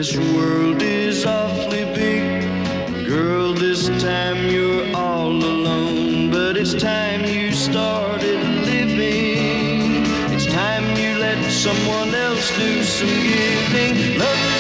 This world is awfully big. Girl, this time you're all alone. But it's time you started living. It's time you let someone else do some giving. Love